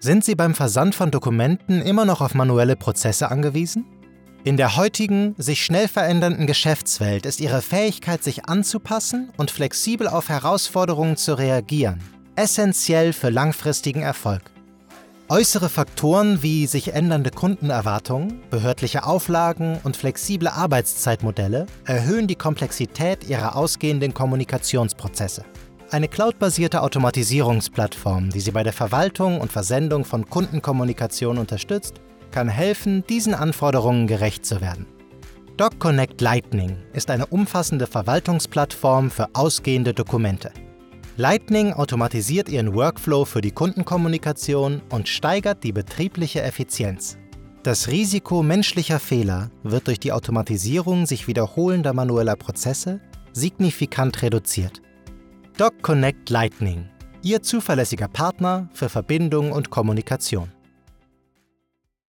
Sind Sie beim Versand von Dokumenten immer noch auf manuelle Prozesse angewiesen? In der heutigen, sich schnell verändernden Geschäftswelt ist Ihre Fähigkeit, sich anzupassen und flexibel auf Herausforderungen zu reagieren, essentiell für langfristigen Erfolg. Äußere Faktoren wie sich ändernde Kundenerwartungen, behördliche Auflagen und flexible Arbeitszeitmodelle erhöhen die Komplexität Ihrer ausgehenden Kommunikationsprozesse. Eine cloudbasierte Automatisierungsplattform, die Sie bei der Verwaltung und Versendung von Kundenkommunikation unterstützt, kann helfen, diesen Anforderungen gerecht zu werden. DocConnect Lightning ist eine umfassende Verwaltungsplattform für ausgehende Dokumente. Lightning automatisiert Ihren Workflow für die Kundenkommunikation und steigert die betriebliche Effizienz. Das Risiko menschlicher Fehler wird durch die Automatisierung sich wiederholender manueller Prozesse signifikant reduziert. DocConnect Lightning, Ihr zuverlässiger Partner für Verbindung und Kommunikation.